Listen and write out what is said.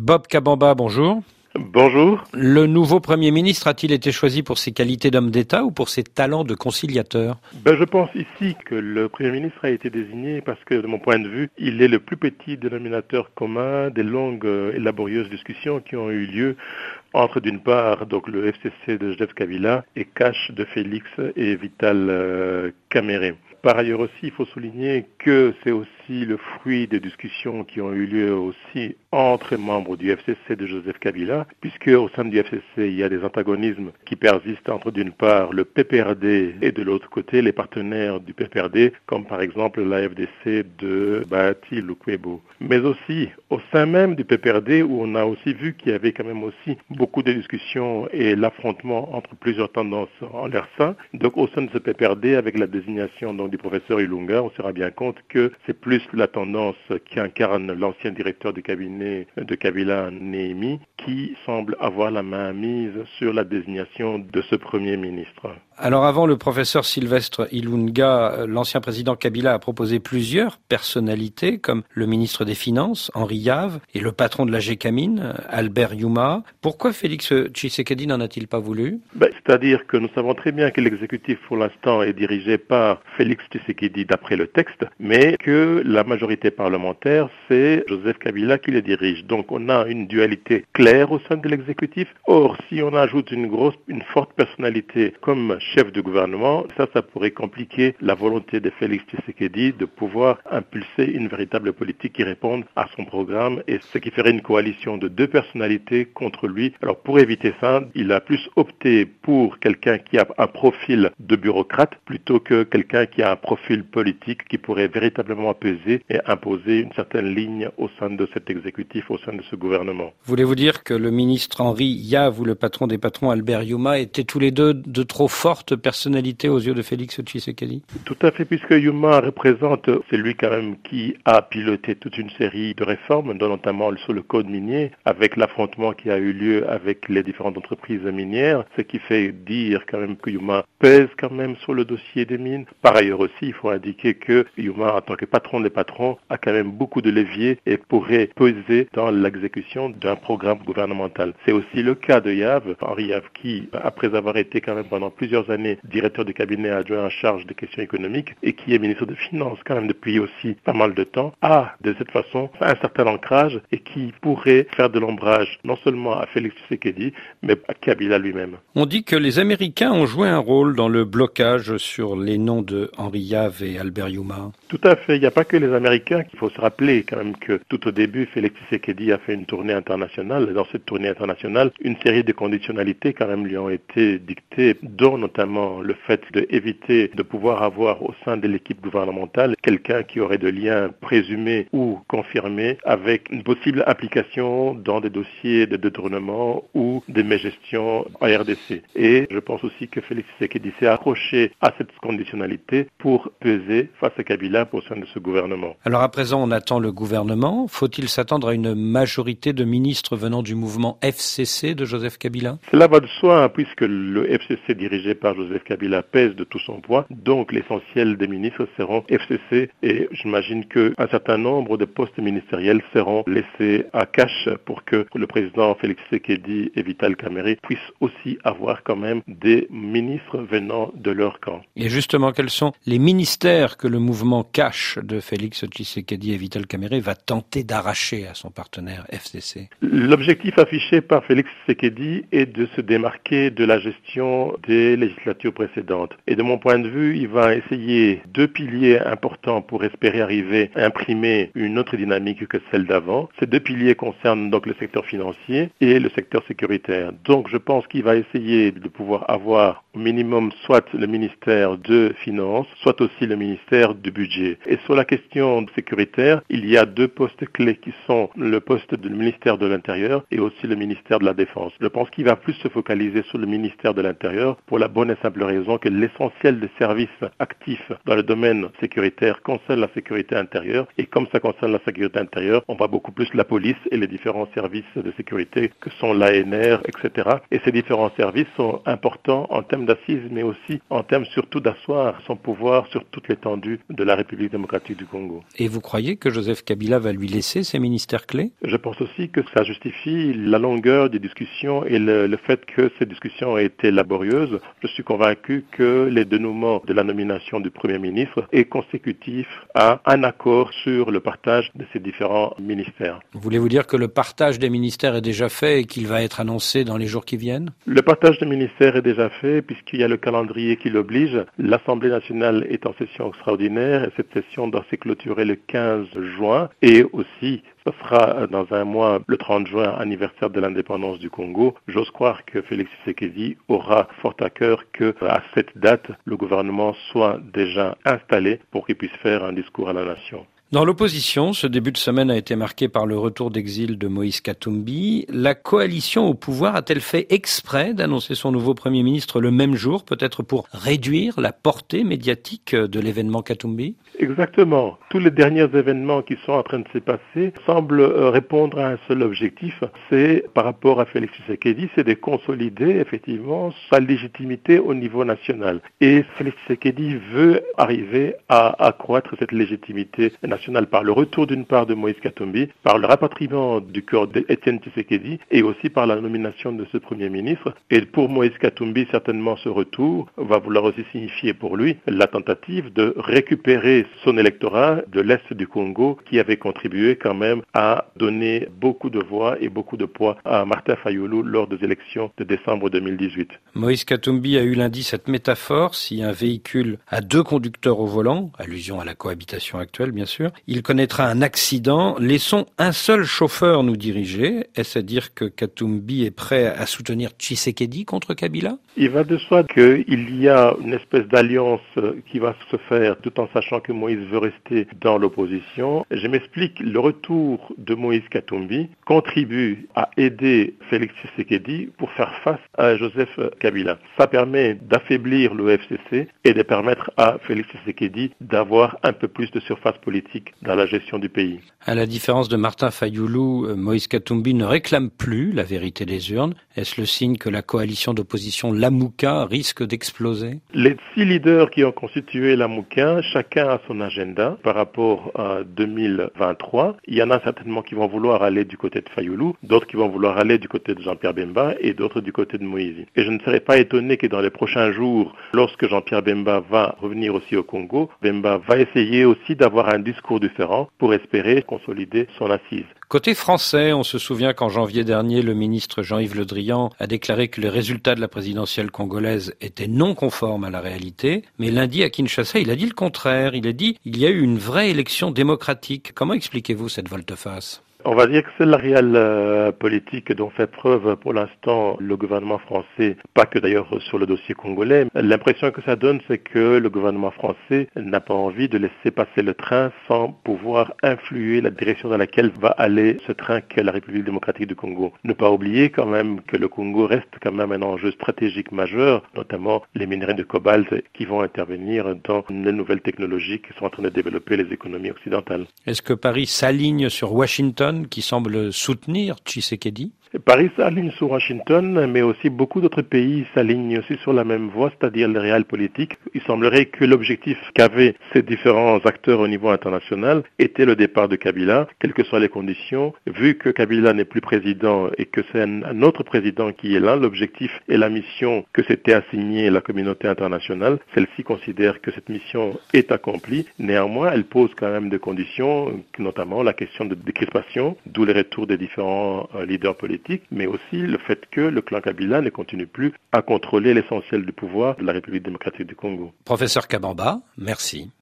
Bob Kabamba, bonjour. Bonjour. Le nouveau Premier ministre a-t-il été choisi pour ses qualités d'homme d'État ou pour ses talents de conciliateur ? Je pense ici que le Premier ministre a été désigné parce que, de mon point de vue, il est le plus petit dénominateur commun des longues et laborieuses discussions qui ont eu lieu entre, d'une part, donc le FCC de Joseph Kabila et Cash de Félix et Vital Kamerhe. Par ailleurs aussi, il faut souligner que c'est aussi le fruit des discussions qui ont eu lieu aussi entre membres du FCC de Joseph Kabila, puisque au sein du FCC, il y a des antagonismes qui persistent entre, d'une part, le PPRD et de l'autre côté, les partenaires du PPRD, comme par exemple la FDC de Bahati Lukwebo. Mais aussi, au sein même du PPRD, où on a aussi vu qu'il y avait quand même aussi beaucoup de discussions et l'affrontement entre plusieurs tendances en leur sein. Donc au sein de ce PPRD, avec la désignation donc, du professeur Ilunga, on se rend bien compte que c'est plus la tendance qui incarne l'ancien directeur du cabinet de Kabila, Néhémi, qui semble avoir la main mise sur la désignation de ce Premier ministre. Alors avant le professeur Sylvestre Ilunga, l'ancien président Kabila a proposé plusieurs personnalités comme le ministre des Finances, Henri Yave, et le patron de la Gécamine, Albert Youma. Pourquoi Félix Tshisekedi n'en a-t-il pas voulu ? C'est-à-dire que nous savons très bien que l'exécutif pour l'instant est dirigé par Félix Tshisekedi d'après le texte, mais que la majorité parlementaire, c'est Joseph Kabila qui les dirige. Donc on a une dualité claire au sein de l'exécutif. Or, si on ajoute une forte personnalité comme chef de gouvernement, ça pourrait compliquer la volonté de Félix Tshisekedi de pouvoir impulser une véritable politique qui réponde à son programme, et ce qui ferait une coalition de deux personnalités contre lui. Alors pour éviter ça, il a plus opté pour quelqu'un qui a un profil de bureaucrate plutôt que quelqu'un qui a un profil politique qui pourrait véritablement peser et imposer une certaine ligne au sein de cet exécutif, au sein de ce gouvernement. Voulez-vous dire que le ministre Henri Yave ou le patron des patrons Albert Youma étaient tous les deux de trop fortes personnalités aux yeux de Félix Tshisekedi ? Tout à fait, puisque Youma représente, c'est lui quand même qui a piloté toute une série de réformes, dont notamment sur le code minier, avec l'affrontement qui a eu lieu avec les différentes entreprises minières, ce qui fait dire quand même que Youma pèse quand même sur le dossier des mines. Par ailleurs aussi, il faut indiquer que Youma, en tant que patron des patrons, a quand même beaucoup de leviers et pourrait peser dans l'exécution d'un programme gouvernemental. C'est aussi le cas de Yave, Henri Yave, qui, après avoir été quand même pendant plusieurs années directeur du cabinet adjoint en charge des questions économiques et qui est ministre des Finances quand même depuis aussi pas mal de temps, a de cette façon un certain ancrage et qui pourrait faire de l'ombrage non seulement à Félix Tshisekedi, mais à Kabila lui-même. On dit que les Américains ont joué un rôle dans le blocage sur les noms de Henri Yave et Albert Youma. Tout à fait. Il n'y a pas que les Américains. Il faut se rappeler quand même que tout au début, Félix Tshisekedi a fait une tournée internationale. Dans cette tournée internationale, une série de conditionnalités quand même lui ont été dictées, dont notamment le fait d'éviter de pouvoir avoir au sein de l'équipe gouvernementale quelqu'un qui aurait de liens présumés ou confirmés avec une possible implication dans des dossiers de détournement ou de mégestion en RDC. Et je pense aussi que Félix Tshisekedi s'est accroché à cette conditionnalité pour peser face à Kabila au sein de ce gouvernement. Alors à présent, on attend le gouvernement. Faut-il s'attendre à une majorité de ministres venant du mouvement FCC de Joseph Kabila ? Cela va de soi, puisque le FCC dirigé par Joseph Kabila pèse de tout son poids, donc l'essentiel des ministres seront FCC et j'imagine qu'un certain nombre de postes ministériels seront laissés à Cash pour que le président Félix Tshisekedi et Vital Kamerhe puissent aussi avoir quand même des ministres venant de leur camp. Et justement, quels sont les ministères que le mouvement Cash de Félix Tshisekedi et Vital Kamerhe va tenter d'arracher à son partenaire FCC ? L'objectif affiché par Félix Tshisekedi est de se démarquer de la gestion des législatures précédentes. Et de mon point de vue, il va essayer deux piliers importants pour espérer arriver à imprimer une autre dynamique que celle d'avant. Ces deux piliers concernent donc le secteur financier et le secteur sécuritaire. Donc je pense qu'il va essayer de pouvoir avoir au minimum soit le ministère de Finances, soit aussi le ministère du Budget. Et sur la question sécuritaire, il y a deux postes clés qui sont le poste du ministère de l'Intérieur et aussi le ministère de la Défense. Je pense qu'il va plus se focaliser sur le ministère de l'Intérieur pour la bonne et simple raison que l'essentiel des services actifs dans le domaine sécuritaire concerne la sécurité intérieure et comme ça concerne la sécurité intérieure, on voit beaucoup plus la police et les différents services de sécurité que sont l'ANR, etc. Et ces différents services sont importants en termes termes d'assises, mais aussi en termes surtout d'asseoir son pouvoir sur toute l'étendue de la République démocratique du Congo. Et vous croyez que Joseph Kabila va lui laisser ses ministères clés? Je pense aussi que ça justifie la longueur des discussions et le fait que ces discussions ont été laborieuses. Je suis convaincu que les dénouements de la nomination du Premier ministre est consécutif à un accord sur le partage de ces différents ministères. Voulez-vous dire que le partage des ministères est déjà fait et qu'il va être annoncé dans les jours qui viennent? Le partage des ministères est déjà fait puisqu'il y a le calendrier qui l'oblige. L'Assemblée nationale est en session extraordinaire et cette session doit se clôturer le 15 juin et aussi ce sera dans un mois, le 30 juin, anniversaire de l'indépendance du Congo. J'ose croire que Félix Tshisekedi aura fort à cœur que, à cette date, le gouvernement soit déjà installé pour qu'il puisse faire un discours à la nation. Dans l'opposition, ce début de semaine a été marqué par le retour d'exil de Moïse Katumbi. La coalition au pouvoir a-t-elle fait exprès d'annoncer son nouveau Premier ministre le même jour, peut-être pour réduire la portée médiatique de l'événement Katumbi? Exactement. Tous les derniers événements qui sont en train de se passer semblent répondre à un seul objectif, c'est par rapport à Félix Tshisekedi, c'est de consolider effectivement sa légitimité au niveau national. Et Félix Tshisekedi veut arriver à accroître cette légitimité nationale par le retour d'une part de Moïse Katumbi, par le rapatriement du corps d'Étienne Tshisekedi et aussi par la nomination de ce Premier ministre. Et pour Moïse Katumbi, certainement ce retour va vouloir aussi signifier pour lui la tentative de récupérer son électorat de l'Est du Congo qui avait contribué quand même à donner beaucoup de voix et beaucoup de poids à Martin Fayulu lors des élections de décembre 2018. Moïse Katumbi a eu lundi cette métaphore: si un véhicule a 2 conducteurs au volant, allusion à la cohabitation actuelle bien sûr, il connaîtra un accident, laissons un seul chauffeur nous diriger. Est-ce à dire que Katumbi est prêt à soutenir Tshisekedi contre Kabila? Il va de soi qu'il y a une espèce d'alliance qui va se faire tout en sachant que Moïse veut rester dans l'opposition. Je m'explique, le retour de Moïse Katumbi contribue à aider Félix Tshisekedi pour faire face à Joseph Kabila. Ça permet d'affaiblir le FCC et de permettre à Félix Tshisekedi d'avoir un peu plus de surface politique dans la gestion du pays. À la différence de Martin Fayulu, Moïse Katumbi ne réclame plus la vérité des urnes. Est-ce le signe que la coalition d'opposition Lamuka risque d'exploser? Les 6 leaders qui ont constitué Lamuka, chacun a son agenda par rapport à 2023. Il y en a certainement qui vont vouloir aller du côté de Fayulu, d'autres qui vont vouloir aller du côté de Jean-Pierre Bemba et d'autres du côté de Moïse. Et je ne serais pas étonné que dans les prochains jours, lorsque Jean-Pierre Bemba va revenir aussi au Congo, Bemba va essayer aussi d'avoir un discours différent pour espérer consolider son assise. Côté français, on se souvient qu'en janvier dernier, le ministre Jean-Yves Le Drian a déclaré que les résultats de la présidentielle congolaise étaient non conformes à la réalité. Mais lundi, à Kinshasa, il a dit le contraire. Il a dit qu'il y a eu une vraie élection démocratique. Comment expliquez-vous cette volte-face? On va dire que c'est la réelle politique dont fait preuve pour l'instant le gouvernement français, pas que d'ailleurs sur le dossier congolais. L'impression que ça donne, c'est que le gouvernement français n'a pas envie de laisser passer le train sans pouvoir influer la direction dans laquelle va aller ce train qu'est la République démocratique du Congo. Ne pas oublier quand même que le Congo reste quand même un enjeu stratégique majeur, notamment les minerais de cobalt qui vont intervenir dans les nouvelles technologies qui sont en train de développer les économies occidentales. Est-ce que Paris s'aligne sur Washington, qui semble soutenir Tshisekedi? Paris s'aligne sur Washington, mais aussi beaucoup d'autres pays s'alignent aussi sur la même voie, c'est-à-dire les réels politiques. Il semblerait que l'objectif qu'avaient ces différents acteurs au niveau international était le départ de Kabila, quelles que soient les conditions. Vu que Kabila n'est plus président et que c'est un autre président qui est là, l'objectif et la mission que s'était assignée la communauté internationale, celle-ci considère que cette mission est accomplie. Néanmoins, elle pose quand même des conditions, notamment la question de décrispation, d'où les retours des différents leaders politiques, mais aussi le fait que le clan Kabila ne continue plus à contrôler l'essentiel du pouvoir de la République démocratique du Congo. Professeur Kabamba, merci.